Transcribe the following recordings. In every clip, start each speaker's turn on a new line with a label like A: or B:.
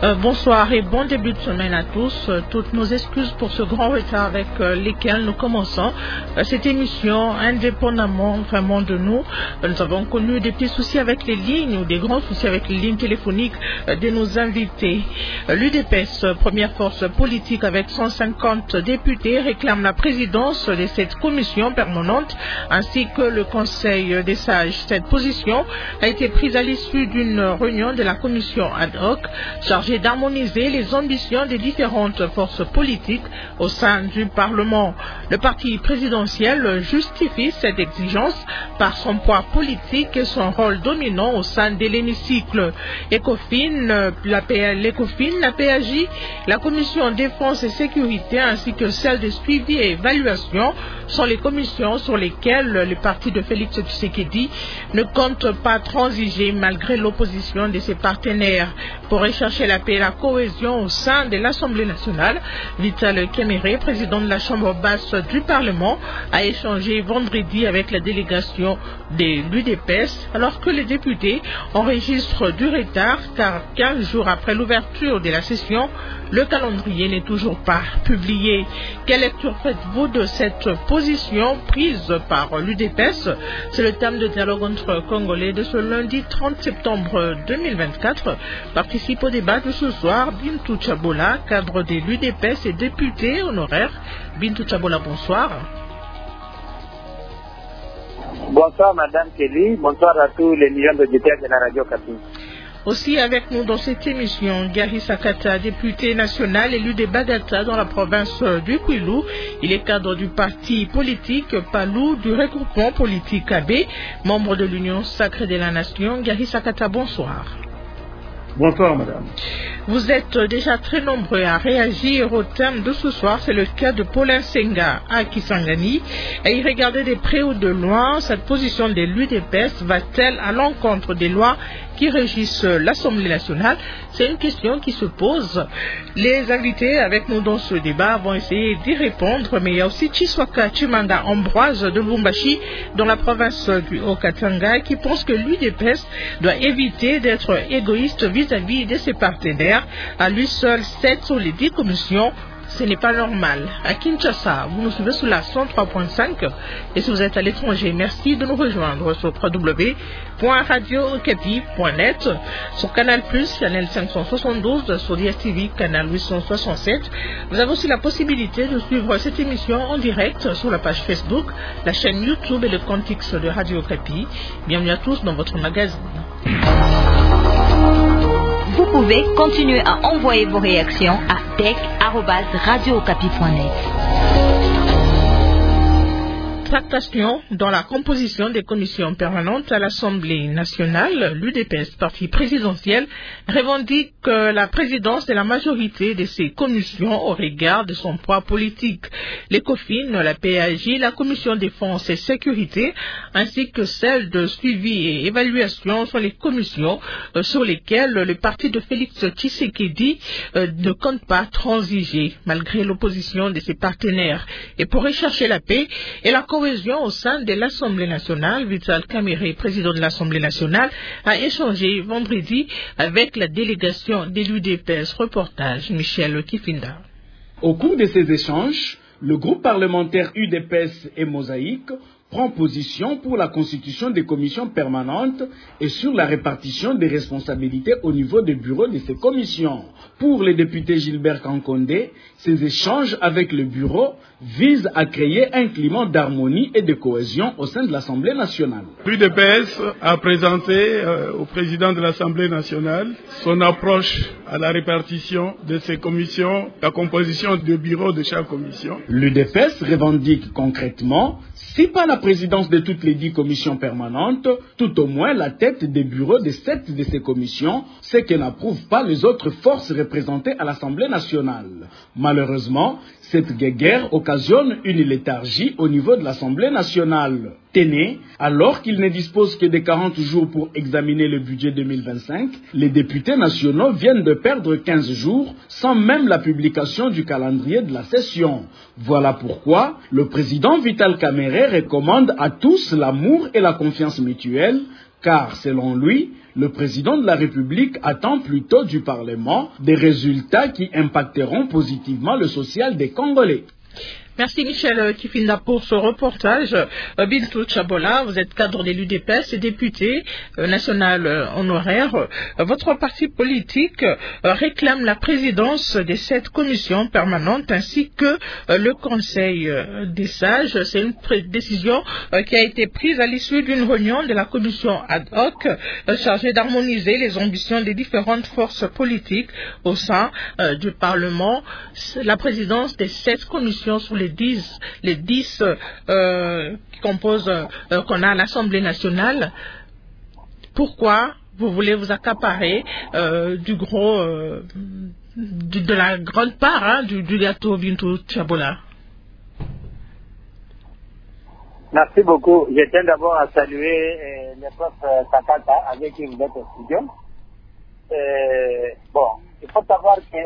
A: Bonsoir et bon début de semaine à tous. Toutes nos excuses pour ce grand retard avec lesquels nous commençons cette émission indépendamment vraiment de nous. Nous avons connu des petits soucis avec les lignes ou des grands soucis avec les lignes téléphoniques de nos invités. L'UDPS, première force politique avec 150 députés, réclame la présidence de cette commission permanente ainsi que le Conseil des sages. Cette position a été prise à l'issue d'une réunion de la commission ad hoc chargée d'harmoniser les ambitions des différentes forces politiques au sein du Parlement. Le parti présidentiel justifie cette exigence par son poids politique et son rôle dominant au sein de l'hémicycle. L'ECOFIN, la PAJ, la Commission défense et sécurité ainsi que celle de suivi et évaluation sont les commissions sur lesquelles le parti de Félix Tshisekedi ne compte pas transiger malgré l'opposition de ses partenaires. Pour rechercher la paix et la cohésion au sein de l'Assemblée nationale, Vital Kamerhe, président de la Chambre basse du Parlement, a échangé vendredi avec la délégation de l'UDPS alors que les députés enregistrent du retard car 15 jours après l'ouverture de la session, le calendrier n'est toujours pas publié. Quelle lecture faites-vous de cette position prise par l'UDPS? C'est le thème de dialogue entre Congolais de ce lundi 30 septembre 2024. Participe au débat de ce soir Bintou Tchabola, cadre de l'UDPS et député honoraire. Bintou Tchabola, bonsoir.
B: Bonsoir Madame Kelly, bonsoir à tous les millions d'auditeurs de la radio Kapi.
A: Aussi avec nous dans cette émission, Gary Sakata, député national élu de Bagata dans la province du Kwilu. Il est cadre du parti politique Palou du regroupement politique AB, membre de l'Union sacrée de la nation. Gary Sakata, bonsoir.
C: Bonsoir madame.
A: Vous êtes déjà très nombreux à réagir au thème de ce soir. C'est le cas de Paulin Senga à Kisangani. Et il regardait de près ou de loin, cette position de l'UDPS va-t-elle à l'encontre des lois qui régissent l'Assemblée nationale? C'est une question qui se pose. Les invités avec nous dans ce débat vont essayer d'y répondre, mais il y a aussi Chiswaka Chimanga Ambroise de Lubumbashi dans la province du Haut-Katanga qui pense que l'UDPS doit éviter d'être égoïste vis-à-vis de ses partenaires. À lui seul, 7 sur les 10 commissions, ce n'est pas normal. À Kinshasa, vous nous suivez sur la 103.5 et si vous êtes à l'étranger, merci de nous rejoindre sur www.radiokapi.net, sur Canal+, Channel 572, sur DSTV, Canal 867. Vous avez aussi la possibilité de suivre cette émission en direct sur la page Facebook, la chaîne YouTube et le compte X de Radio Kapi. Bienvenue à tous dans votre magazine.
D: Vous pouvez continuer à envoyer vos réactions à tech@radiokapi.net.
A: Tractation dans la composition des commissions permanentes à l'Assemblée nationale. L'UDPS, parti présidentiel, revendique la présidence de la majorité de ces commissions au regard de son poids politique. L'ECOFIN, la PAJ, la Commission défense et sécurité, ainsi que celle de suivi et évaluation sont les commissions sur lesquelles le parti de Félix Tshisekedi ne compte pas transiger, malgré l'opposition de ses partenaires. Et pour rechercher la paix et la cohésion au sein de l'Assemblée nationale, Vital Kamerhe, président de l'Assemblée nationale, a échangé vendredi avec la délégation de l'UDPS. Reportage Michel Kifinda.
C: Au cours de ces échanges, le groupe parlementaire UDPS et Mosaïque prend position pour la constitution des commissions permanentes et sur la répartition des responsabilités au niveau des bureaux de ces commissions. Pour le député Gilbert Kankondé, ces échanges avec le bureau visent à créer un climat d'harmonie et de cohésion au sein de l'Assemblée nationale.
E: L'UDPS a présenté au président de l'Assemblée nationale son approche à la répartition de ces commissions, la composition du bureau de chaque commission.
C: L'UDPS revendique concrètement, si pas la présidence de toutes les 10 commissions permanentes, tout au moins la tête des bureaux de 7 de ces commissions, ce que n'approuvent pas les autres forces représentées à l'Assemblée nationale. Malheureusement, cette guerre occasionne une léthargie au niveau de l'Assemblée nationale. Téné, alors qu'il ne dispose que de 40 jours pour examiner le budget 2025, les députés nationaux viennent de perdre 15 jours sans même la publication du calendrier de la session. Voilà pourquoi le président Vital Kamerhe recommande à tous l'amour et la confiance mutuelle, car selon lui, Le président de la République attend plutôt du Parlement des résultats qui impacteront positivement le social des Congolais.
A: Merci Michel Kifinda pour ce reportage. Bintou Tchabola, vous êtes cadre de l'UDPS et député national honoraire. Votre parti politique réclame la présidence des 7 commissions permanentes ainsi que le Conseil des sages. C'est une décision qui a été prise à l'issue d'une réunion de la commission ad hoc chargée d'harmoniser les ambitions des différentes forces politiques au sein du Parlement. La présidence des 7 commissions sur les 10 qui composent qu'on a à l'Assemblée nationale. Pourquoi vous voulez vous accaparer de la grande part du gâteau, Bintou Tchabola?
B: Merci beaucoup. Je tiens d'abord à saluer le prof Sakata avec qui vous êtes au studio. Il faut savoir que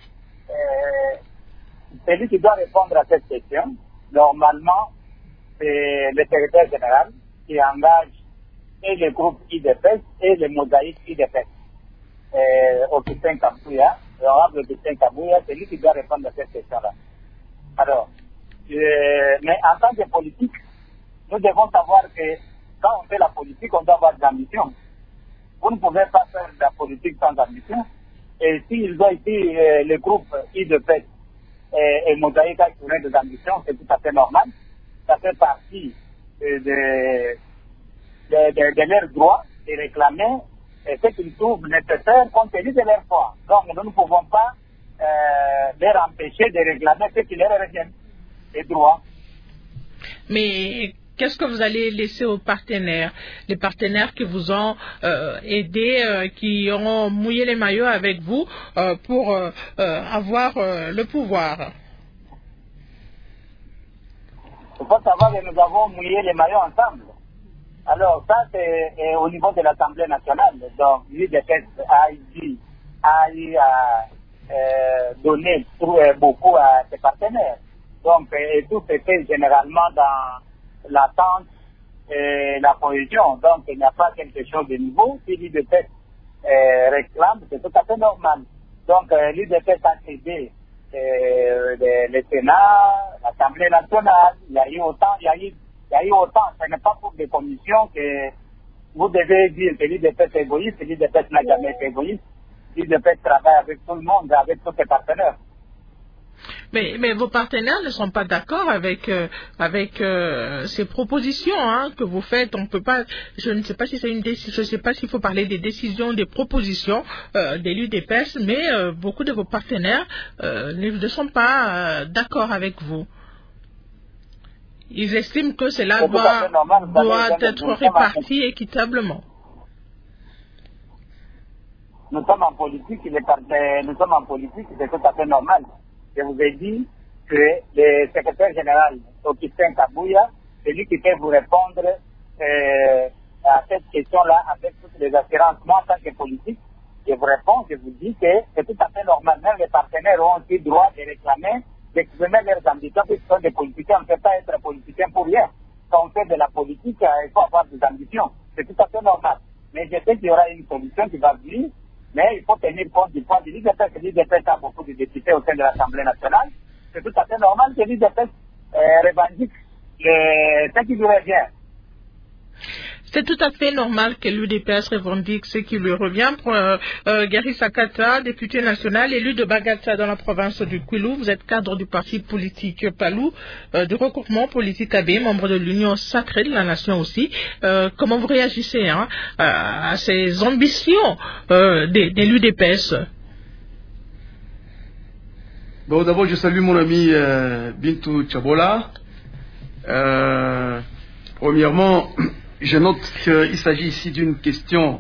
B: celui qui doit répondre à cette question, normalement, c'est le secrétaire général qui engage et le groupe IDPS et le mosaïque IDPS. Augustin Kabouya, l'honorable Augustin Kabouya, c'est lui qui doit répondre à cette question-là. Alors, mais en tant que politique, nous devons savoir que quand on fait la politique, on doit avoir de l'ambition. Vous ne pouvez pas faire de la politique sans ambition. Et s'ils ont ici le groupe IDPS et Mosaïque a tourné des ambitions, c'est tout à fait normal. Ça fait partie de leurs droits de réclamer ce qu'ils trouvent nécessaire compte tenu de leur foi. Donc nous ne pouvons pas leur empêcher de réclamer ce qui leur revient, les droits.
A: Mais qu'est-ce que vous allez laisser aux partenaires, les partenaires qui vous ont aidé, qui ont mouillé les maillots avec vous pour avoir le pouvoir?
B: Il faut savoir que nous avons mouillé les maillots ensemble. Alors ça, c'est au niveau de l'Assemblée nationale. Donc l'UDPS a donné beaucoup à ses partenaires. Donc tout se fait généralement dans l'attente et la cohésion. Donc, il n'y a pas quelque chose de nouveau. Si l'UDPS réclame, c'est tout à fait normal. Donc, l'UDPS a cédé le Sénat, l'Assemblée nationale. Il y a eu autant. Ce n'est pas pour des commissions que vous devez dire que l'UDPS est égoïste. L'UDPS n'a jamais été égoïste. L'UDPS travaille avec tout le monde, avec tous ses partenaires.
A: Mais vos partenaires ne sont pas d'accord avec ces propositions que vous faites. On peut pas. Je ne sais pas si c'est une décision. Je ne sais pas s'il faut parler des décisions, des propositions de l'UDPS, mais beaucoup de vos partenaires ne sont pas d'accord avec vous. Ils estiment que cela doit être réparti équitablement.
B: Nous sommes en politique, c'est tout à fait normal. Je vous ai dit que le secrétaire général, Augustin Kabouya, c'est lui qui peut vous répondre à cette question-là avec toutes les assurances. Moi, en tant que politique, je vous réponds, je vous dis que c'est tout à fait normal. Même les partenaires ont aussi droit de réclamer, d'exprimer leurs ambitions, puisqu'ils sont des politiciens. On ne peut pas être politicien pour rien. Quand on fait de la politique, il faut avoir des ambitions. C'est tout à fait normal. Mais je sais qu'il y aura une solution qui va venir. Mais il faut tenir compte du point de l'UDPS. L'UDPS a beaucoup de députés au sein de l'Assemblée nationale. C'est tout à fait normal que l'UDPS revendique ce qui lui revient.
A: C'est tout à fait normal que l'UDPS revendique ce qui lui revient. Pour Gary Sakata, député national, élu de Bagata dans la province du Kwilu, vous êtes cadre du parti politique Palou, du regroupement politique AB, membre de l'Union sacrée de la nation aussi. Comment vous réagissez à ces ambitions de l'UDPS?
E: Bon, d'abord, je salue mon ami Bintou Tchabola. Premièrement, je note qu'il s'agit ici d'une question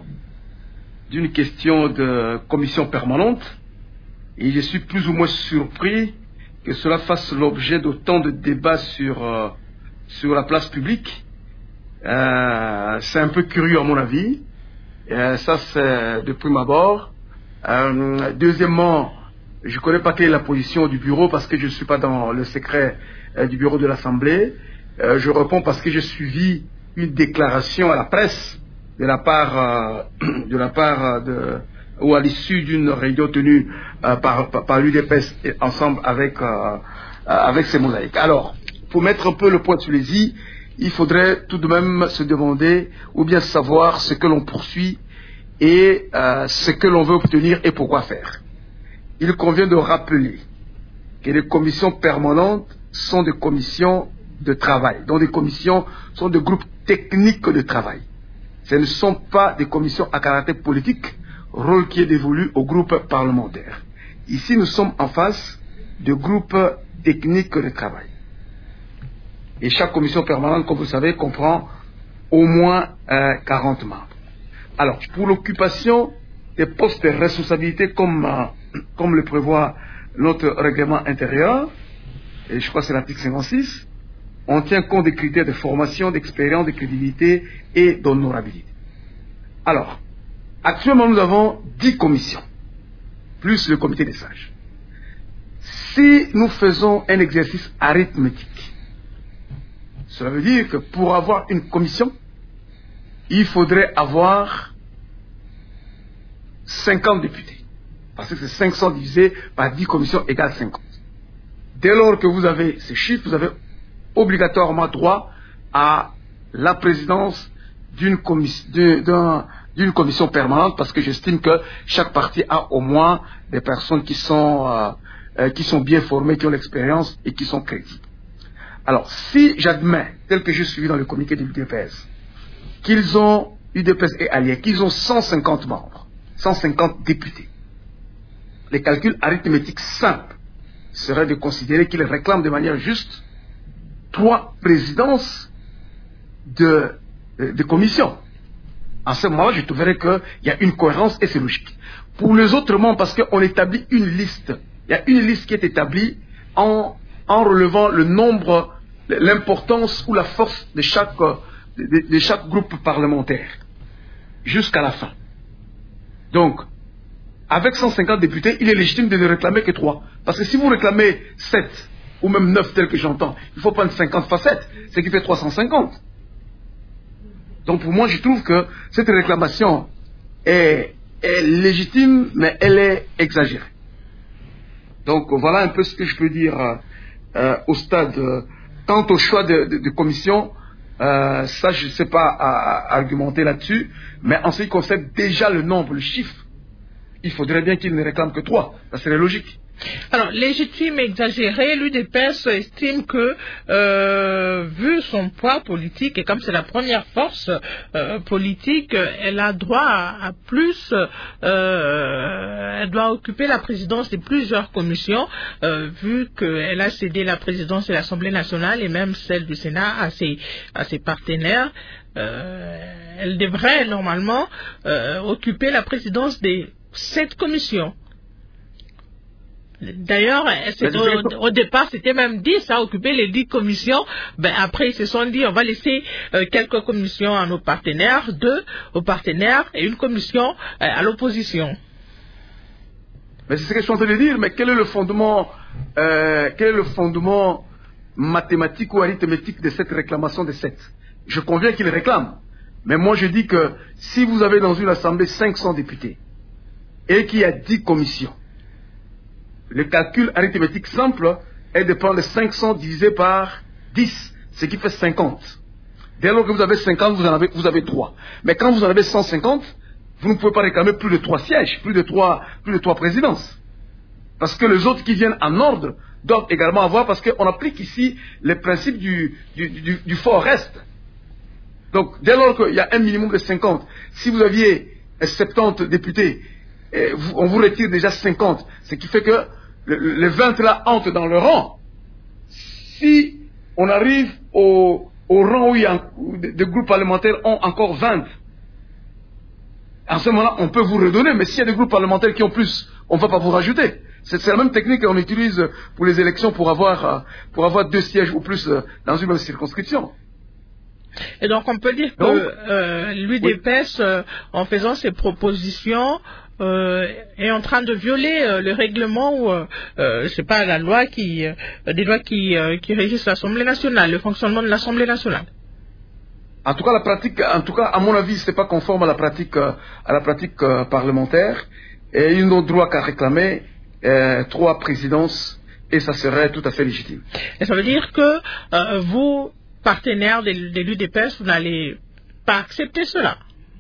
E: de commission permanente, et je suis plus ou moins surpris que cela fasse l'objet d'autant de débats sur la place publique. C'est un peu curieux à mon avis. Ça, c'est de prime abord. Deuxièmement, je ne connais pas quelle est la position du bureau parce que je ne suis pas dans le secret du bureau de l'Assemblée. Je réponds parce que j'ai suivi une déclaration à la presse ou à l'issue d'une réunion tenue par l'UDPS ensemble avec ces mosaïques. Alors, pour mettre un peu le point sur les i, il faudrait tout de même se demander ou bien savoir ce que l'on poursuit et ce que l'on veut obtenir et pourquoi faire. Il convient de rappeler que les commissions permanentes sont des commissions de travail, dont des commissions sont des groupes techniques de travail. Ce ne sont pas des commissions à caractère politique, rôle qui est dévolu aux groupes parlementaires. Ici, nous sommes en face de groupes techniques de travail. Et chaque commission permanente, comme vous le savez, comprend au moins 40 membres. Alors, pour l'occupation des postes de responsabilité comme le prévoit notre règlement intérieur, et je crois que c'est l'article 56, on tient compte des critères de formation, d'expérience, de crédibilité et d'honorabilité. Alors, actuellement nous avons 10 commissions, plus le comité des sages. Si nous faisons un exercice arithmétique, cela veut dire que pour avoir une commission, il faudrait avoir 50 députés. Parce que c'est 500 divisé par 10 commissions égale 50. Dès lors que vous avez ces chiffres, vous avez obligatoirement droit à la présidence d'une commission permanente, parce que j'estime que chaque parti a au moins des personnes qui sont bien formées, qui ont l'expérience et qui sont crédibles. Alors, si j'admets, tel que je suis dans le comité de l'UDPS, qu'ils ont, UDPS et alliés, qu'ils ont 150 membres, 150 députés, les calculs arithmétiques simples seraient de considérer qu'ils réclament de manière juste 3 présidences de commission. En ce moment-là, je trouverais qu'il y a une cohérence et c'est logique. Pour les autres membres, parce qu'on établit une liste, il y a une liste qui est établie en relevant le nombre, l'importance ou la force de chaque groupe parlementaire jusqu'à la fin. Donc, avec 150 députés, il est légitime de ne réclamer que 3. Parce que si vous réclamez 7, ou même 9 tel que j'entends, il faut prendre 50 fois 7, ce qui fait 350. Donc pour moi, je trouve que cette réclamation est légitime, mais elle est exagérée. Donc voilà un peu ce que je peux dire au stade. Quant au choix de commission, ça je ne sais pas argumenter là-dessus, mais en ce qui concerne déjà le nombre, le chiffre, il faudrait bien qu'il ne réclame que 3. Ça serait logique.
A: Alors, légitime, exagéré, l'UDPS estime que, vu son poids politique, et comme c'est la première force politique, elle a droit à plus, elle doit occuper la présidence de plusieurs commissions, vu qu'elle a cédé la présidence de l'Assemblée nationale et même celle du Sénat à ses partenaires. Elle devrait normalement occuper la présidence des 7 commissions. D'ailleurs, au départ, c'était même 10 à occuper les 10 commissions. Ben, après, ils se sont dit, on va laisser quelques commissions à nos partenaires, 2 aux partenaires et une commission à l'opposition.
E: Mais c'est ce que je suis en train de dire, mais quel est le fondement mathématique ou arithmétique de cette réclamation de 7? Je conviens qu'ils réclament. Mais moi, je dis que si vous avez dans une assemblée 500 députés et qu'il y a 10 commissions, le calcul arithmétique simple est de prendre 500 divisé par 10, ce qui fait 50. Dès lors que vous avez 50, vous avez 3. Mais quand vous en avez 150, vous ne pouvez pas réclamer plus de 3 sièges, plus de 3 présidences. Parce que les autres qui viennent en ordre doivent également avoir, parce qu'on applique ici les principes du fort reste. Donc, dès lors qu'il y a un minimum de 50, si vous aviez 70 députés, on vous retire déjà 50, ce qui fait que les 20 là entrent dans le rang. Si on arrive au rang où il y a des groupes parlementaires ont encore 20, en ce moment-là, on peut vous redonner, mais s'il y a des groupes parlementaires qui ont plus, on ne va pas vous rajouter. C'est la même technique qu'on utilise pour les élections pour avoir 2 sièges ou plus dans une même circonscription.
A: Et donc on peut dire que l'UDPS, en faisant ses propositions, est en train de violer le règlement ou c'est pas la loi des lois qui régissent l'Assemblée nationale, le fonctionnement de l'Assemblée nationale.
E: En tout cas, à mon avis, c'est pas conforme à la pratique parlementaire. Et ils n'ont droit qu'à réclamer 3 présidences et ça serait tout à fait légitime.
A: Et ça veut dire que vous, partenaires de l'UDPS, vous n'allez pas accepter cela?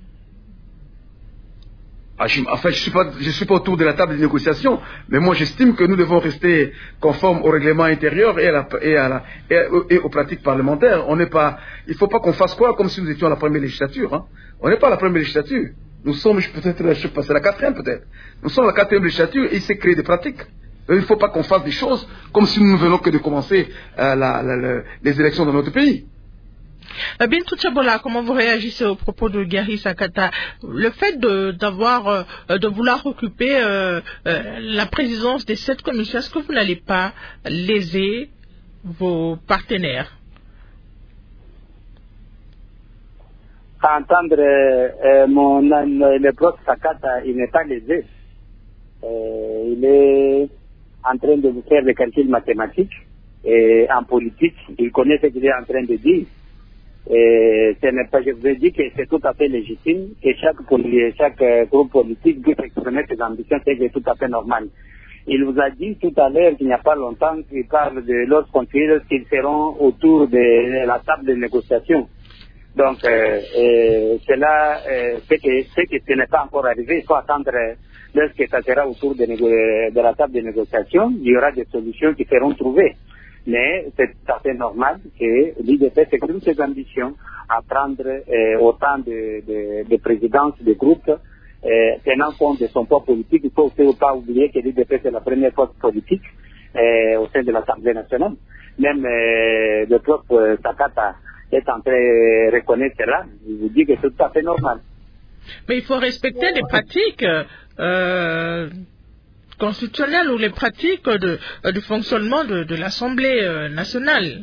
E: Je suis pas autour de la table des négociations, mais moi j'estime que nous devons rester conformes au règlement intérieur et aux pratiques parlementaires. Il faut pas qu'on fasse quoi comme si nous étions à la première législature. Hein. On n'est pas à la première législature. Nous sommes peut-être, je sais pas, c'est la 4e peut-être. Nous sommes à la 4e législature et il s'est créé des pratiques. Il ne faut pas qu'on fasse des choses comme si nous ne venons que de commencer les élections dans notre pays.
A: Bintou Tchabola, comment vous réagissez au propos de Gary Sakata? Le fait de vouloir occuper la présidence de cette commission, est-ce que vous n'allez pas léser vos partenaires?
B: À entendre le prof Sakata, il n'est pas lésé. Il est en train de faire des calculs mathématiques et en politique, il connaît ce qu'il est en train de dire. Et ce n'est pas, je vous ai dit que c'est tout à fait légitime que chaque groupe politique puisse exprimer ses ambitions, c'est tout à fait normal. Il vous a dit tout à l'heure qu'il n'y a pas longtemps qu'il parle de leurs conseillers qu'ils seront autour de la table de négociation. Donc, cela, c'est que ce n'est pas encore arrivé. Il faut attendre lorsque ça sera autour de la table de négociation. Il y aura des solutions qui seront trouvées. Mais c'est tout à fait normal que l'UDPS exprime ses ambitions à prendre autant de présidences de groupes, tenant compte de son poids politique. Il ne faut aussi pas oublier que l'UDPS est la première force politique au sein de l'Assemblée nationale. Même le prof Sakata est en train de reconnaître cela. Je vous dis que c'est tout à fait normal.
A: Mais il faut respecter les pratiques constitutionnelles ou les pratiques du fonctionnement de l'Assemblée nationale.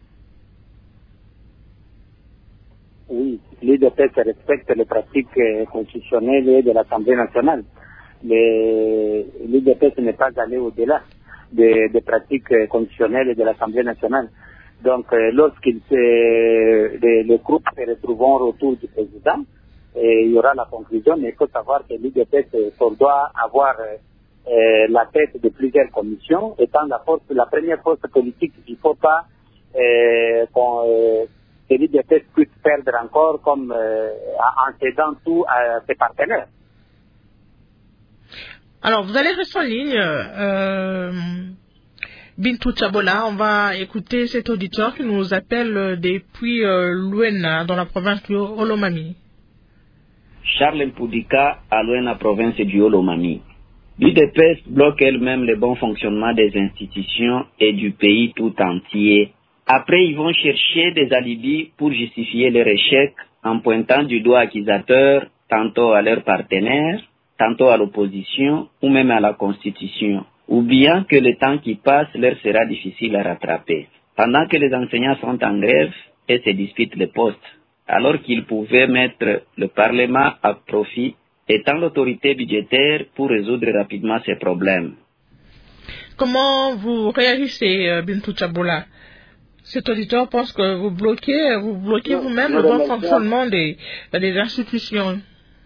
B: Oui, l'UDPS respecte les pratiques constitutionnelles de l'Assemblée nationale. Mais l'UDPS n'est pas allé au-delà des pratiques constitutionnelles de l'Assemblée nationale. Donc, lorsqu'ils les groupes se retrouveront autour du président, il y aura la conclusion, mais il faut savoir que l'UDPS doit avoir la tête de plusieurs commissions, étant la première force politique. Il ne faut pas que l'UDPS puisse perdre encore comme en cédant tout à ses partenaires.
A: Alors, vous allez rester en ligne. Bintou Tchabola, on va écouter cet auditeur qui nous appelle depuis Luena, dans la province du Olomami.
F: Charles Mpoudika, à Luena, province du Olomami. L'UDPS bloque elle-même le bon fonctionnement des institutions et du pays tout entier. Après, ils vont chercher des alibis pour justifier leur échec en pointant du doigt accusateur tantôt à leurs partenaires, tantôt à l'opposition ou même à la Constitution. Oubliant que le temps qui passe leur sera difficile à rattraper. Pendant que les enseignants sont en grève et se disputent les postes, alors qu'ils pouvaient mettre le Parlement à profit, étant l'autorité budgétaire pour résoudre rapidement ces problèmes.
A: Comment vous réagissez, Bintou Tchabola? Cet auditeur pense que vous bloquez vous-même le bon fonctionnement des institutions.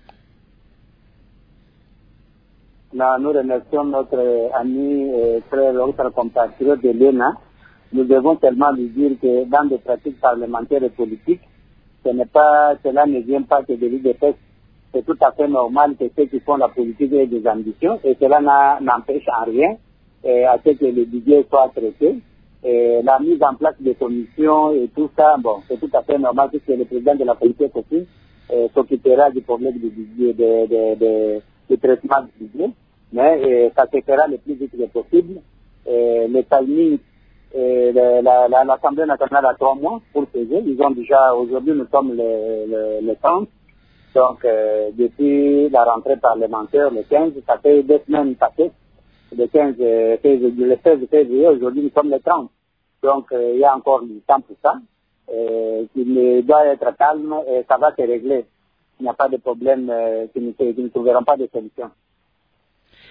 B: Nous remercions notre ami frère, notre compatriote de l'ENA. Nous devons seulement lui dire que dans des pratiques parlementaires et politiques, cela ne vient pas que de l'UDPS. C'est tout à fait normal que ceux qui font la politique aient des ambitions et cela n'empêche en rien à ce que le budget soit traité. La mise en place des commissions et tout ça, bon, c'est tout à fait normal puisque le président de la politique aussi s'occupera du problème du budget, du traitement du budget. Mais ça se fera le plus vite possible. Le timing, l'Assemblée nationale a 3 mois pour payer. Ils ont déjà, aujourd'hui nous sommes le 30. Donc, depuis la rentrée parlementaire, le 15, ça fait 2 semaines passées. Le 16 février, aujourd'hui nous sommes le 30. Donc, il y a encore du temps pour ça. Il doit être calme et ça va se régler. Il n'y a pas de problème, qui ne trouveront pas de solution.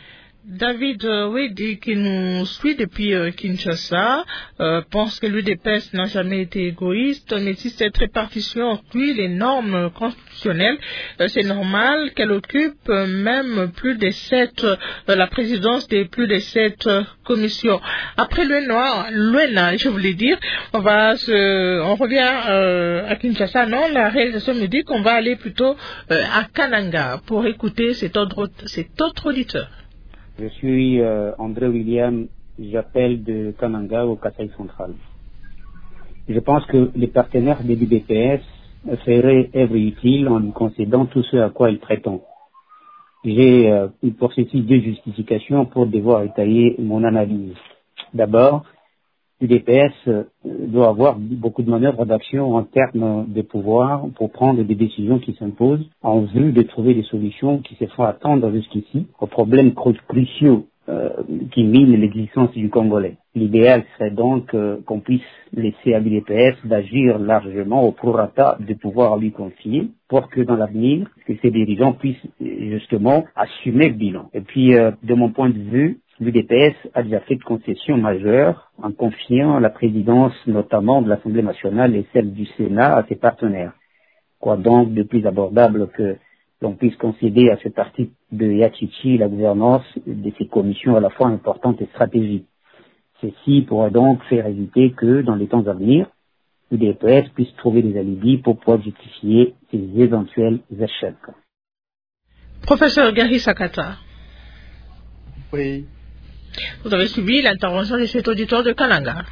A: David Wedi, qui nous suit depuis Kinshasa, pense que l'UDPS n'a jamais été égoïste, mais si cette répartition inclut les normes constitutionnelles, c'est normal qu'elle occupe même plus de 7, la présidence de plus de 7 commissions. Après l'UENA, je voulais dire, on revient à Kinshasa. Non, la réalisation me dit qu'on va aller plutôt à Kananga pour écouter cet autre auditeur.
G: Je suis André William, j'appelle de Kananga au Kasaï central. Je pense que les partenaires de l'UDPS feraient œuvre utile en lui concédant tout ce à quoi il prétend. J'ai pour ceci 2 justifications pour devoir étayer mon analyse. D'abord, l'UDPS doit avoir beaucoup de manœuvres d'action en termes de pouvoir pour prendre des décisions qui s'imposent en vue de trouver des solutions qui se font attendre jusqu'ici aux problèmes cruciaux qui minent l'existence du Congolais. L'idéal serait donc qu'on puisse laisser à l'UDPS d'agir largement au prorata de pouvoir lui confier pour que dans l'avenir, que ces dirigeants puissent justement assumer le bilan. Et puis, de mon point de vue, l'UDPS a déjà fait de concessions majeures en confiant la présidence notamment de l'Assemblée nationale et celle du Sénat à ses partenaires. Quoi donc de plus abordable que l'on puisse concéder à ce parti de Yachichi la gouvernance de ces commissions à la fois importantes et stratégiques. Ceci pourrait donc faire éviter que, dans les temps à venir, l'UDPS puisse trouver des alibis pour pouvoir justifier ses éventuels échecs.
A: Professeur Gary Sakata.
E: Oui.
A: Vous avez suivi l'intervention de cet auditeur de Kananga.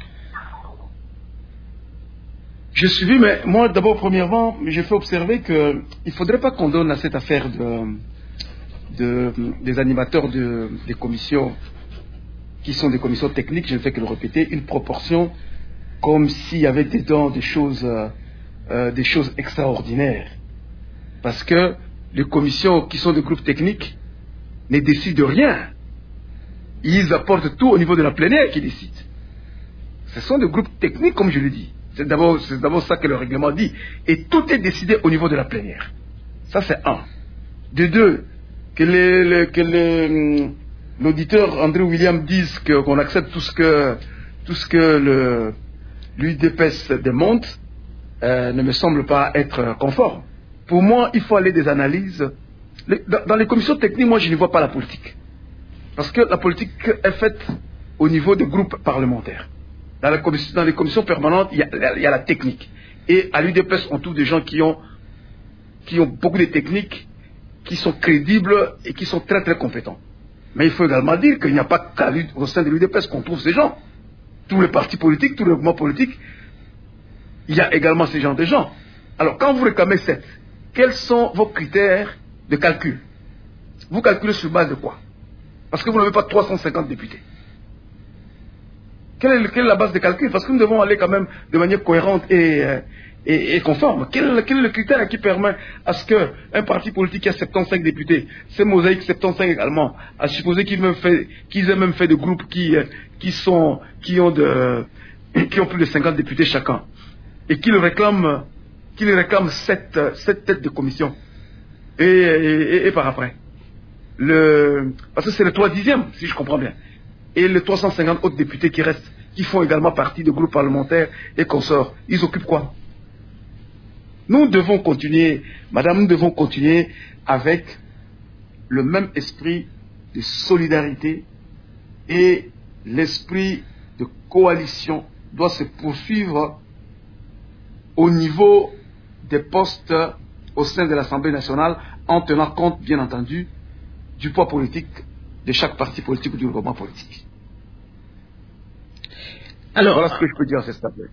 E: J'ai suivi, mais moi, d'abord, premièrement, j'ai fait observer qu'il ne faudrait pas qu'on donne à cette affaire des animateurs des commissions, qui sont des commissions techniques, je ne fais que le répéter, une proportion comme s'il y avait dedans des choses extraordinaires. Parce que les commissions qui sont des groupes techniques ne décident rien. Ils apportent tout au niveau de la plénière qui décide. Ce sont des groupes techniques, comme je l'ai dit. C'est d'abord ça que le règlement dit. Et tout est décidé au niveau de la plénière. Ça, c'est un. De deux, que l'auditeur André William dise qu'on accepte tout ce que l'UDPS demande ne me semble pas être conforme. Pour moi, il faut aller des analyses. Dans les commissions techniques, moi, je ne vois pas la politique. Parce que la politique est faite au niveau des groupes parlementaires. Dans les commissions permanentes, il y a la technique. Et à l'UDPS, on trouve des gens qui ont beaucoup de techniques, qui sont crédibles et qui sont très très compétents. Mais il faut également dire qu'il n'y a pas qu'au sein de l'UDPS qu'on trouve ces gens. Tous les partis politiques, tous les mouvements politiques, il y a également ces genres de gens. Alors, quand vous réclamez 7, quels sont vos critères de calcul? Vous calculez sur base de quoi? Parce que vous n'avez pas 350 députés. Quelle est la base de calcul? Parce que nous devons aller quand même de manière cohérente et conforme. Quel est le critère qui permet à ce qu'un parti politique qui a 75 députés, c'est Mosaïque 75 également, à supposer qu'ils aient même fait des groupes qui ont plus de 50 députés chacun, et qu'ils réclament 7 têtes de commission, et par après. Parce que c'est le 3/10, si je comprends bien. Et les 350 autres députés qui restent, qui font également partie de groupes parlementaires et consorts, ils occupent quoi? Nous devons continuer, madame, nous devons continuer avec le même esprit de solidarité, et l'esprit de coalition doit se poursuivre au niveau des postes au sein de l'Assemblée nationale, en tenant compte, bien entendu, du poids politique de chaque parti politique ou du mouvement politique.
A: Alors,
E: voilà ce que je peux dire à ce stade-là.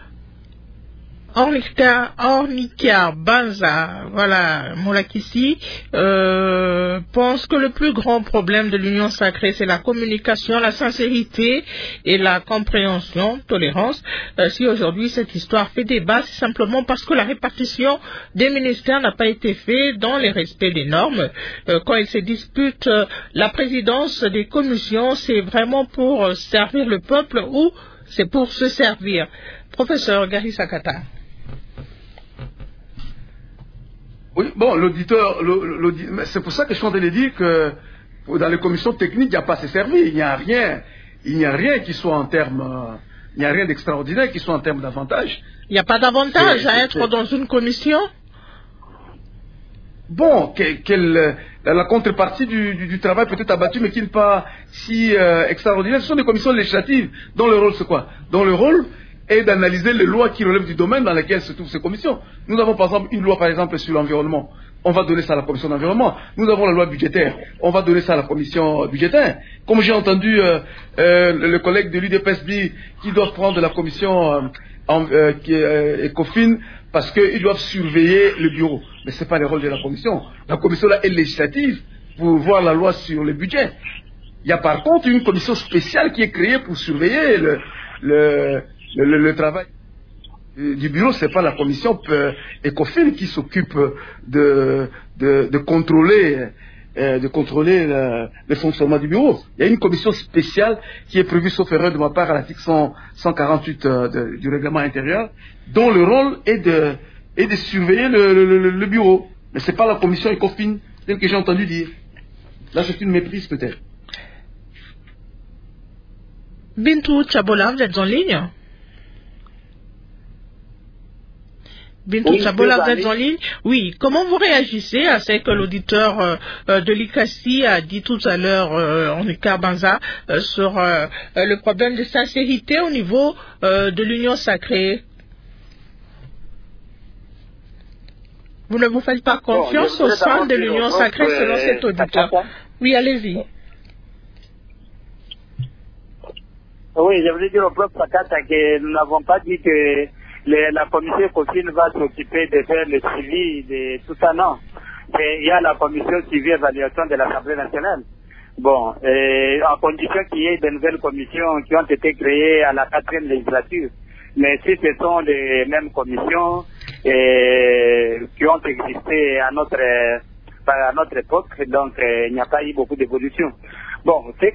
A: Ornika Banza, voilà, Moulakissi, pense que le plus grand problème de l'Union sacrée, c'est la communication, la sincérité et la compréhension, tolérance. Si aujourd'hui cette histoire fait débat, c'est simplement parce que la répartition des ministères n'a pas été faite dans les respects des normes. Quand ils se disputent la présidence des commissions, c'est vraiment pour servir le peuple ou c'est pour se servir. Professeur Gary Sakata.
E: Oui, bon, l'auditeur, c'est pour ça que je suis en train de dire que Dans les commissions techniques, il n'y a pas à se servir. Il n'y a rien qui soit en termes... il n'y a rien d'extraordinaire qui soit en termes d'avantages.
A: Il n'y a pas d'avantage à être dans une commission?
E: Bon, la contrepartie du travail peut être abattue, mais qui n'est pas si extraordinaire. Ce sont des commissions législatives dont le rôle c'est quoi? Dont le rôle est d'analyser les lois qui relèvent du domaine dans lequel se trouvent ces commissions. Nous avons par exemple une loi par exemple sur l'environnement. On va donner ça à la commission d'environnement. Nous avons la loi budgétaire. On va donner ça à la commission budgétaire. Comme j'ai entendu le collègue de l'UDPSB qui doit prendre la commission ECOFIN parce qu'ils doivent surveiller le bureau. Mais ce n'est pas le rôle de la commission. La commission là est législative pour voir la loi sur le budget. Il y a par contre une commission spéciale qui est créée pour surveiller le travail du bureau. Ce n'est pas la commission ECOFIN qui s'occupe de contrôler le fonctionnement du bureau. Il y a une commission spéciale qui est prévue, sauf erreur de ma part, à l'article 148 du règlement intérieur, dont le rôle est de surveiller le bureau. Mais ce n'est pas la commission ECOFIN, tel que j'ai entendu dire. Là, c'est une méprise peut-être.
A: Bintou Tchabola, vous êtes en ligne? Bintou Tchabola, vous êtes en ligne? Oui. Comment vous réagissez à ce que l'auditeur de l'ICACI a dit tout à l'heure en Ikabanza sur le problème de sincérité au niveau de l'Union sacrée? Vous ne vous faites pas confiance au sein de l'Union sacrée selon cet auditeur? Oui, allez-y.
B: Oui, je voulais dire au prof Sakata que nous n'avons pas dit que la commission COFIN va s'occuper de faire le suivi de tout ça, non. Il y a la commission suivi évaluation de l'Assemblée nationale. Bon, en condition qu'il y ait de nouvelles commissions qui ont été créées à la 4e législature. Mais si ce sont les mêmes commissions qui ont existé à notre époque, donc il n'y a pas eu beaucoup d'évolution. Bon, c'est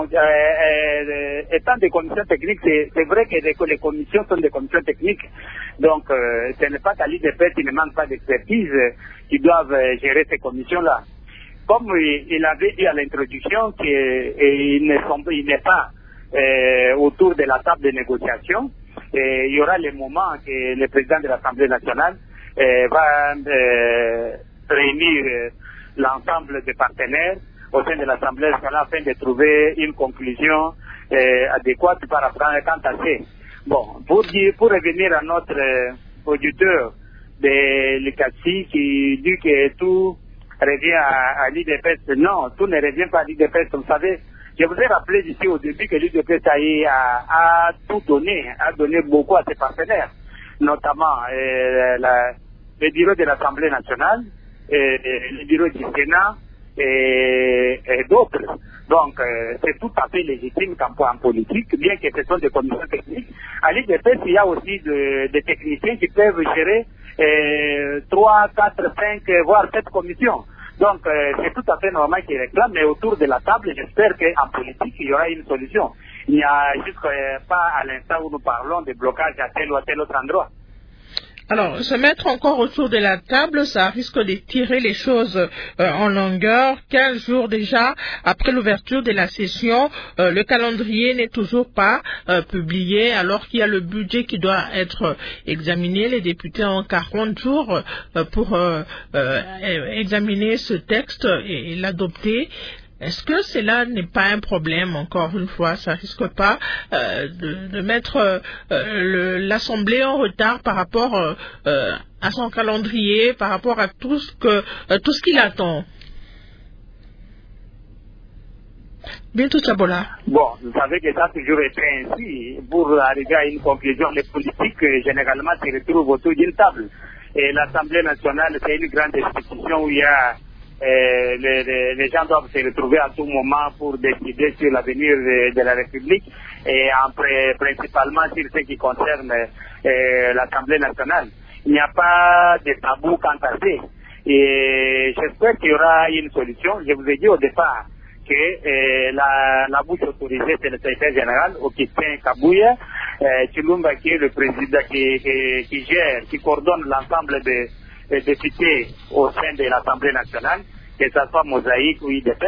B: étant des commissions techniques, c'est vrai que les commissions sont des commissions techniques. Donc, ce n'est pas qu'à l'IDPS, il ne manque pas d'expertise qui doivent gérer ces commissions-là. Comme il avait dit à l'introduction qu'il n'est pas autour de la table de négociation, et il y aura le moment que le président de l'Assemblée nationale va réunir l'ensemble des partenaires au sein de l'Assemblée nationale afin de trouver une conclusion adéquate par rapport à Kantassé. Bon, pour revenir à notre auditeur de l'ICACI qui dit que tout revient à l'IDPS, non, tout ne revient pas à l'IDPS. Vous savez, je voudrais rappeler ici au début que l'IDPS a tout donné, a donné beaucoup à ses partenaires, notamment le bureau de l'Assemblée nationale, le bureau du Sénat, et d'autres. Donc, c'est tout à fait légitime qu'en point politique, bien que ce sont des commissions techniques. À l'IDPS, il y a aussi des techniciens qui peuvent gérer 3, 4, 5, voire 7 commissions. Donc, c'est tout à fait normal qu'ils réclament, mais autour de la table, j'espère qu'en politique, il y aura une solution. Il n'y a juste pas à l'instant où nous parlons de blocage à tel ou à tel autre endroit.
A: Alors, se mettre encore autour de la table, ça risque de tirer les choses en longueur. 15 jours déjà après l'ouverture de la session, le calendrier n'est toujours pas publié, alors qu'il y a le budget qui doit être examiné. Les députés ont 40 jours pour examiner ce texte et l'adopter. Est-ce que cela n'est pas un problème, encore une fois? Ça risque pas de mettre l'Assemblée en retard par rapport à son calendrier, par rapport à tout ce qu'il attend? Bintou Tchabola.
B: Bon, vous savez que ça a toujours été ainsi. Pour arriver à une conclusion, les politiques généralement se retrouvent autour d'une table. Et l'Assemblée nationale, c'est une grande institution où il y a les gens doivent se retrouver à tout moment pour décider sur l'avenir de la République et principalement sur ce qui concerne l'Assemblée nationale. Il n'y a pas de tabou quant à ça. Et j'espère qu'il y aura une solution. Je vous ai dit au départ que la bouche autorisée, c'est le secrétaire général, Augustin Kabouya, Chilumba qui est le président qui gère, qui coordonne l'ensemble des députés au sein de l'Assemblée nationale, que ce soit Mosaïque ou IDPS.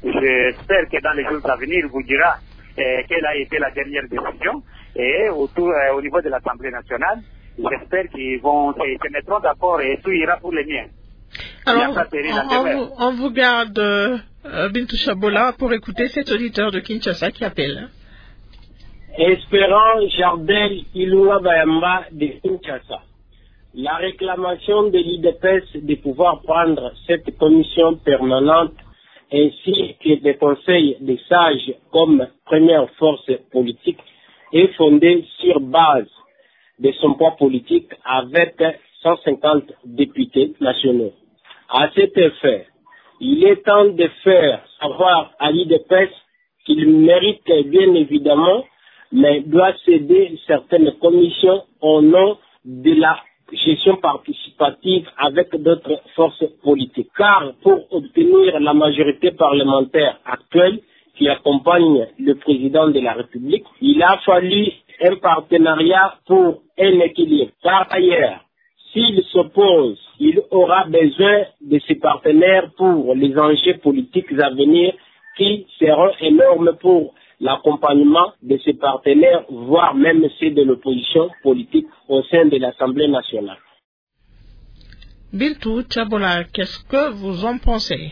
B: j'espère que dans les jours à venir, vous dira quelle a été la dernière décision. Et au niveau de l'Assemblée nationale, j'espère qu'ils vont se mettre d'accord et tout ira pour les miens.
A: Alors, on vous garde, Bintou Chabola, pour écouter cet auditeur de Kinshasa qui appelle.
H: Espérant Jardel Iloua Bayamba de Kinshasa. La réclamation de l'IDPS de pouvoir prendre cette commission permanente ainsi que des conseils des sages comme première force politique est fondée sur base de son poids politique avec 150 députés nationaux. À cet effet, il est temps de faire savoir à l'IDPS qu'il mérite bien évidemment, mais doit céder certaines commissions au nom de la gestion participative avec d'autres forces politiques. Car pour obtenir la majorité parlementaire actuelle qui accompagne le président de la République, il a fallu un partenariat pour un équilibre. Par ailleurs, s'il s'oppose, il aura besoin de ses partenaires pour les enjeux politiques à venir qui seront énormes pour l'accompagnement de ses partenaires, voire même ceux de l'opposition politique au sein de l'Assemblée nationale.
A: Bintou Chabola, qu'est-ce que vous en pensez?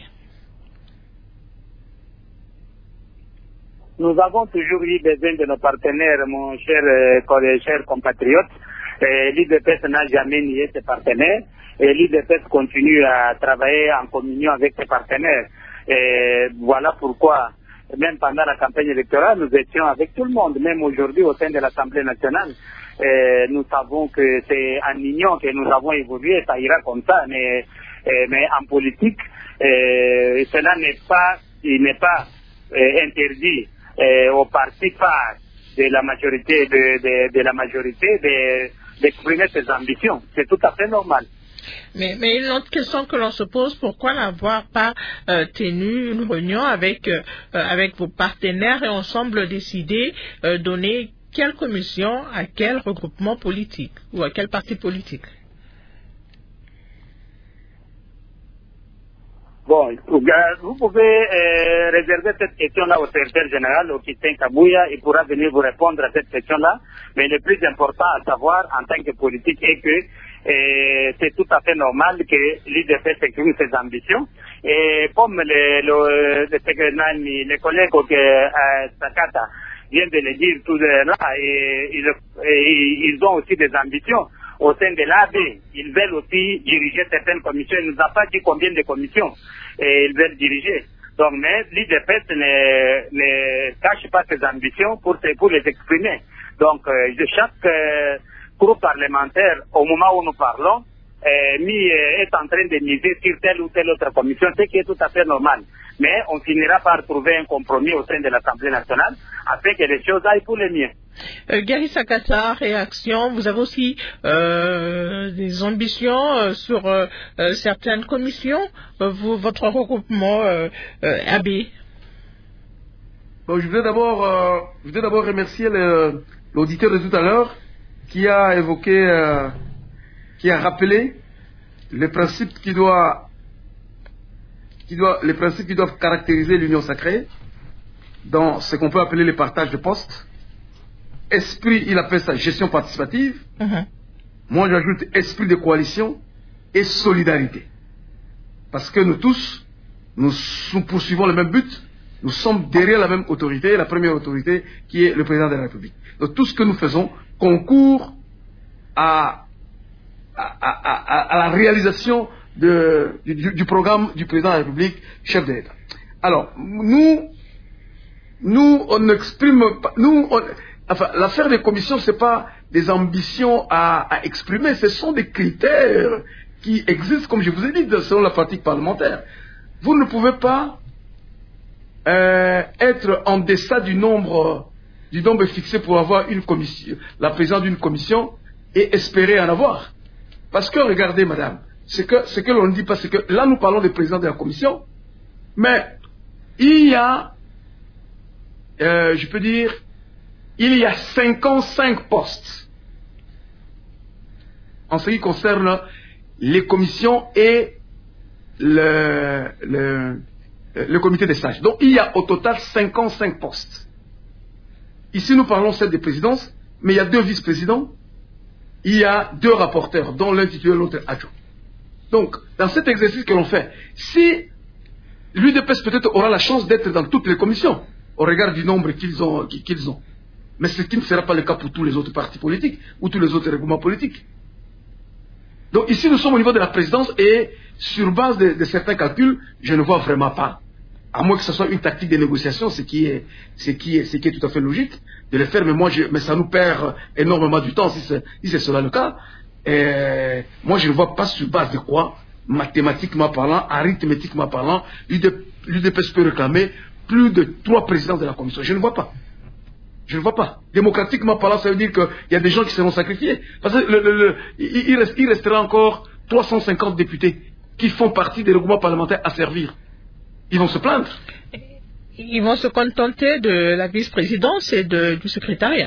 B: Nous avons toujours eu besoin de nos partenaires, mon cher compatriote. L'IDPS n'a jamais nié ses partenaires et l'IDPS continue à travailler en communion avec ses partenaires. Et voilà pourquoi, même pendant la campagne électorale, nous étions avec tout le monde, même aujourd'hui au sein de l'Assemblée nationale. Nous savons que c'est en union que nous avons évolué, ça ira comme ça, mais en politique, cela n'est pas interdit aux partis phares de la majorité d'exprimer ses ambitions. C'est tout à fait normal.
A: Mais une autre question que l'on se pose, pourquoi n'avoir pas tenu une réunion avec vos partenaires et ensemble décider donner quelle commission à quel regroupement politique ou à quel parti politique?
B: Bon, vous pouvez réserver cette question-là au secrétaire général, au Kistin Kabouya, il pourra venir vous répondre à cette question-là. Mais le plus important à savoir en tant que politique est que c'est tout à fait normal que l'IDPS exprime ses ambitions. Et comme les collègues que Sakata vient de le dire tout là, ils ont aussi des ambitions. Au sein de l'AB, ils veulent aussi diriger certaines commissions. Il ne nous a pas dit combien de commissions ils veulent diriger. Donc, mais l'IDPS ne cache pas ses ambitions pour les exprimer. Donc, chaque groupe parlementaire, au moment où nous parlons, est en train de miser sur telle ou telle autre commission, ce qui est tout à fait normal. Mais on finira par trouver un compromis au sein de l'Assemblée nationale afin que les choses aillent pour les mieux.
A: Gary Sakata, réaction, vous avez aussi des ambitions sur certaines commissions, votre regroupement AB.
E: Bon, je voudrais d'abord remercier l'auditeur de tout à l'heure qui a évoqué, qui a rappelé les principes qui doivent caractériser l'union sacrée dans ce qu'on peut appeler les partages de postes. Esprit, il appelle ça gestion participative. Moi, j'ajoute esprit de coalition et solidarité. Parce que nous tous, nous poursuivons le même but. Nous sommes derrière la même autorité, la première autorité qui est le président de la République. Donc tout ce que nous faisons concourt à la réalisation du programme du président de la République, chef de l'État. Alors, nous on n'exprime pas, l'affaire des commissions, c'est pas des ambitions à exprimer, ce sont des critères qui existent, comme je vous ai dit, selon la pratique parlementaire. Vous ne pouvez pas être en deçà du nombre fixé pour avoir une commission, la présidence d'une commission, et espérer en avoir. Parce que, regardez, madame, ce que l'on ne dit pas, c'est que là, nous parlons des présidents de la commission, mais il y a, je peux dire, il y a 55 postes en ce qui concerne les commissions et le comité des sages. Donc il y a au total 55 postes. Ici nous parlons celle des présidences, mais il y a 2 vice-présidents, il y a 2 rapporteurs, dont l'un titulaire, l'autre adjoint. Donc dans cet exercice que l'on fait, si l'UDPS peut-être aura la chance d'être dans toutes les commissions, au regard du nombre qu'ils ont. Mais ce qui ne sera pas le cas pour tous les autres partis politiques ou tous les autres regroupements politiques. Donc ici, nous sommes au niveau de la présidence et sur base de certains calculs, je ne vois vraiment pas, à moins que ce soit une tactique de négociation, ce qui est tout à fait logique de le faire, mais ça nous perd énormément du temps si c'est cela le cas. Et moi, je ne vois pas sur base de quoi, mathématiquement parlant, arithmétiquement parlant, l'UDPS peut réclamer plus de 3 présidents de la commission. Je ne vois pas. Je ne vois pas. Démocratiquement parlant, ça veut dire qu'il y a des gens qui seront sacrifiés. Parce que il restera encore 350 députés qui font partie des regroupements parlementaires à servir. Ils vont se plaindre.
A: Ils vont se contenter de la vice-présidence et du secrétariat.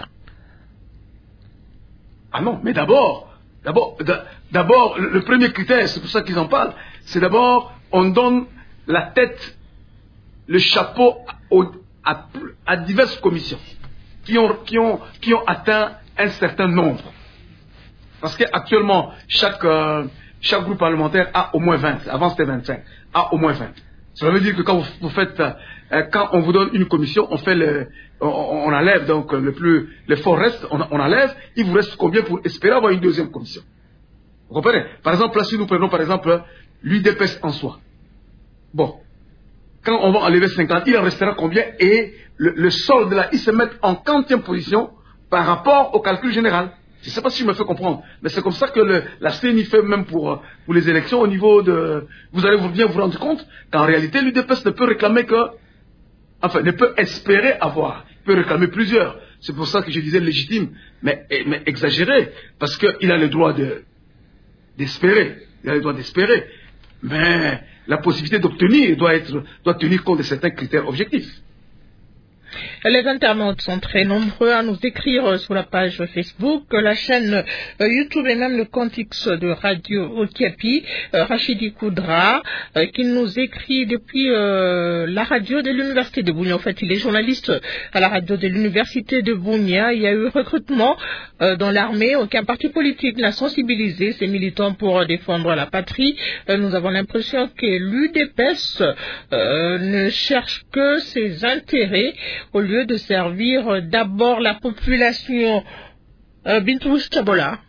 E: Ah non, mais d'abord, le premier critère, c'est pour ça qu'ils en parlent, c'est d'abord, on donne la tête, le chapeau à diverses commissions qui ont atteint un certain nombre. Parce qu'actuellement, chaque groupe parlementaire a au moins 20. Avant c'était 25. A au moins 20. Cela veut dire que quand quand on vous donne une commission, on enlève donc le fort reste, on enlève, il vous reste combien pour espérer avoir une deuxième commission? Vous comprenez? Par exemple, là, si nous prenons par exemple l'UDPS en soi. Bon. Quand on va enlever 50, il en restera combien? Et le solde là, il se met en 40e position par rapport au calcul général. Je ne sais pas si je me fais comprendre, mais c'est comme ça que la CENI fait même pour les élections au niveau de... Vous allez bien vous rendre compte qu'en réalité, l'UDPS ne peut réclamer ne peut espérer avoir. Il peut réclamer plusieurs. C'est pour ça que je disais légitime, mais exagéré, parce qu'il a le droit d'espérer. Il a le droit d'espérer. Mais la possibilité d'obtenir doit tenir compte de certains critères objectifs.
A: Les internautes sont très nombreux à nous écrire sur la page Facebook, la chaîne YouTube et même le compte X de Radio Okapi, Rachidi Koudra, qui nous écrit depuis la radio de l'Université de Bunia. En fait, il est journaliste à la radio de l'Université de Bunia. Il y a eu recrutement dans l'armée. Aucun parti politique n'a sensibilisé ses militants pour défendre la patrie. Nous avons l'impression que l'UDPS ne cherche que ses intérêts au lieu de servir d'abord la population. Bintou Chabola.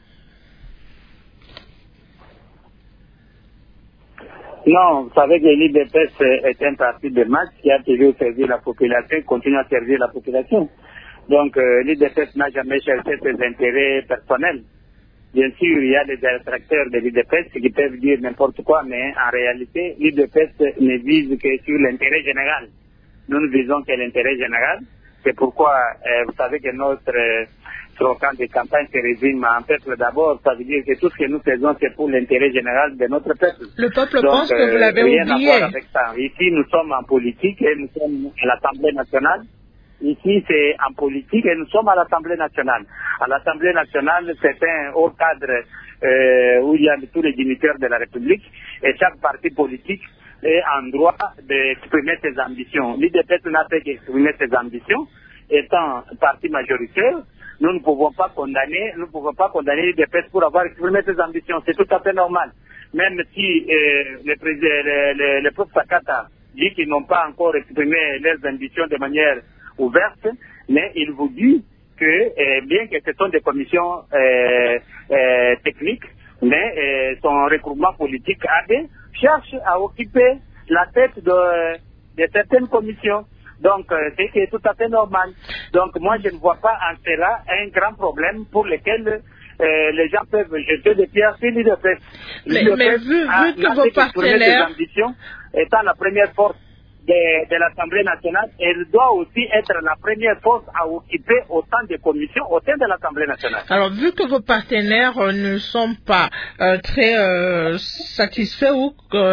B: Non, vous savez que l'IDPS est un parti de masse qui a toujours servi la population, continue à servir la population. Donc l'IDPS n'a jamais cherché ses intérêts personnels. Bien sûr, il y a des détracteurs de l'IDPS qui peuvent dire n'importe quoi, mais en réalité, l'IDPS ne vise que sur l'intérêt général. Nous ne visons que l'intérêt général. C'est pourquoi, vous savez que notre slogan de campagne se résume en peuple d'abord. Ça veut dire que tout ce que nous faisons, c'est pour l'intérêt général de notre peuple.
A: Le peuple pense que vous l'avez oublié.
B: Rien à voir avec ça. Ici, nous sommes en politique et nous sommes à l'Assemblée nationale. Ici, c'est en politique et nous sommes à l'Assemblée nationale. À l'Assemblée nationale, c'est un haut cadre où il y a tous les dignitaires de la République et chaque parti politique est en droit d'exprimer ses ambitions. L'IDPS n'a fait qu'exprimer ses ambitions. Étant parti majoritaire, nous ne pouvons pas condamner l'IDPS pour avoir exprimé ses ambitions. C'est tout à fait normal. Même si le prof Sakata dit qu'ils n'ont pas encore exprimé leurs ambitions de manière ouverte, mais il vous dit que bien que ce sont des commissions techniques, mais son regroupement politique AD cherche à occuper la tête de certaines commissions. Donc, c'est tout à fait normal. Donc, moi, je ne vois pas en cela un grand problème pour lequel les gens peuvent jeter des pierres sur l'IDPS.
A: Mais vu que vos partenaires...
B: Étant la première force de l'Assemblée nationale, elle doit aussi être la première force à occuper autant de commissions au sein de l'Assemblée nationale.
A: Alors, vu que vos partenaires ne sont pas très satisfaits ou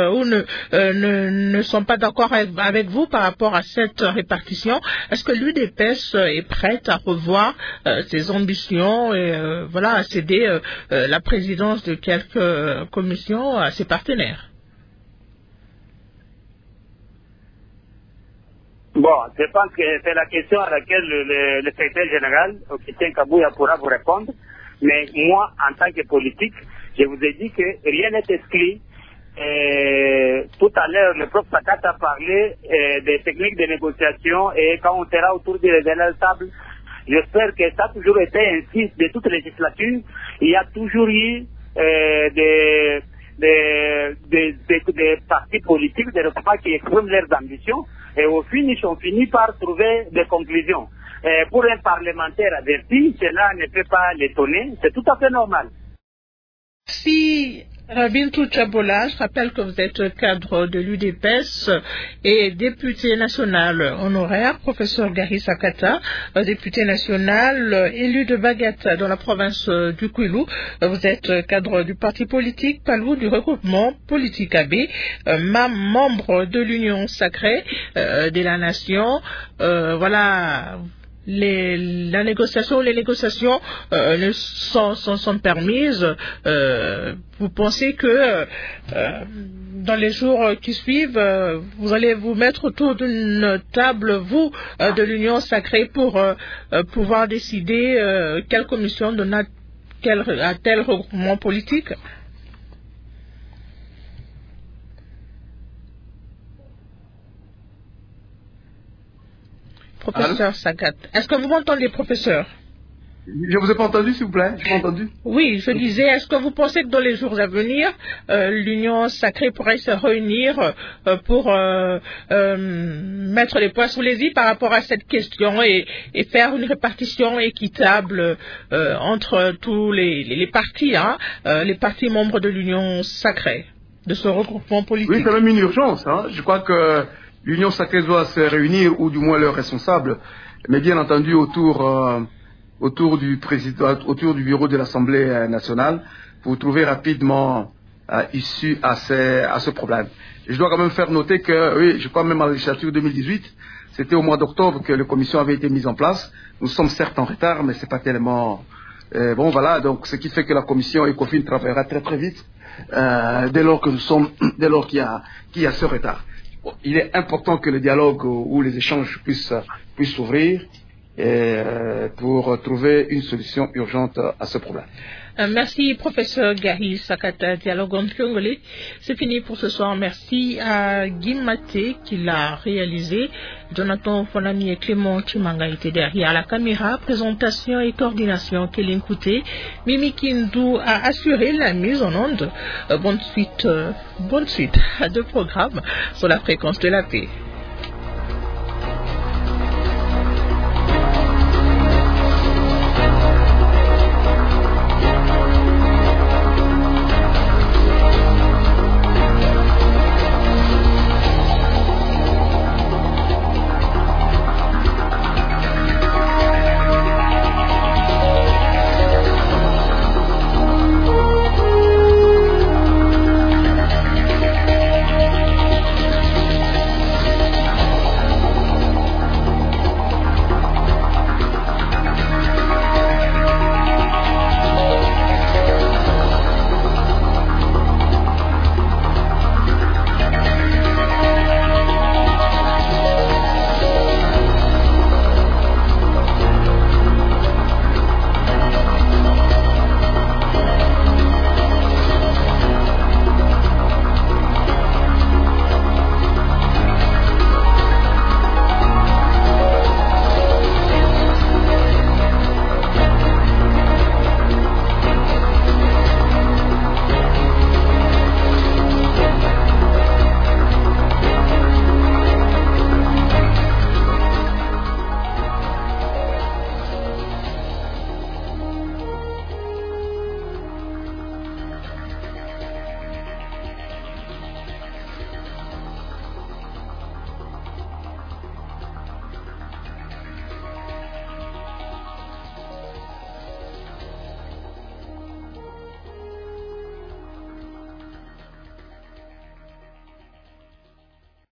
A: ne sont pas d'accord avec vous par rapport à cette répartition, est-ce que l'UDPS est prête à revoir ses ambitions et à céder la présidence de quelques commissions à ses partenaires?
B: Bon, je pense que c'est la question à laquelle le secrétaire général, Christian Kabouya, pourra vous répondre. Mais moi, en tant que politique, je vous ai dit que rien n'est exclu. Tout à l'heure, le prof Sakat a parlé des techniques de négociation et quand on sera autour de la table, j'espère que ça a toujours été ainsi de toute législature. Il y a toujours eu des partis politiques, des regroupements qui expriment leurs ambitions et au finish, on finit par trouver des conclusions. Pour un parlementaire averti, cela ne peut pas l'étonner, c'est tout à fait normal.
A: Si Bintou Tchabola, je rappelle que vous êtes cadre de l'UDPS et député national honoraire, professeur Gary Sakata, député national élu de Bagata dans la province du Kwilu. Vous êtes cadre du parti politique Palou du regroupement politique AB, membre de l'Union sacrée de la nation. Voilà. Les négociations sont permises. Vous pensez que dans les jours qui suivent, vous allez vous mettre autour d'une table, vous, de l'Union sacrée, pour pouvoir décider quelle commission donne à tel regroupement politique? Professeur Sagat, est-ce que vous m'entendez, professeur?
E: Je vous ai pas entendu, s'il vous plaît. Je m'ai entendu.
A: Oui, je disais, est-ce que vous pensez que dans les jours à venir, l'Union sacrée pourrait se réunir pour mettre les points sous les i par rapport à cette question et faire une répartition équitable entre tous les partis, les partis membres de l'Union sacrée, de ce regroupement politique?
E: Oui, c'est même une urgence. Je crois que l'Union sacrée doit se réunir, ou du moins leurs responsables, mais bien entendu autour du président, autour du bureau de l'Assemblée nationale, pour trouver rapidement issue à ce problème. Et je dois quand même faire noter que, oui, je crois même à la législature 2018, c'était au mois d'octobre que la commission avait été mise en place. Nous sommes certes en retard, mais c'est pas tellement bon, voilà. Donc, ce qui fait que la commission ECOFIN travaillera très très vite dès lors qu'il y a ce retard. Il est important que le dialogue ou les échanges puissent s'ouvrir pour trouver une solution urgente à ce problème.
A: Merci, professeur Gary Sakata, Dialogue en Congolais. C'est fini pour ce soir. Merci à Guy Maté qui l'a réalisé. Jonathan Fonami et Clément Chimanga étaient derrière la caméra. Présentation et coordination, Kéline Kouté. Mimi Kindou a assuré la mise en onde. Bonne suite de programme sur la fréquence de la paix.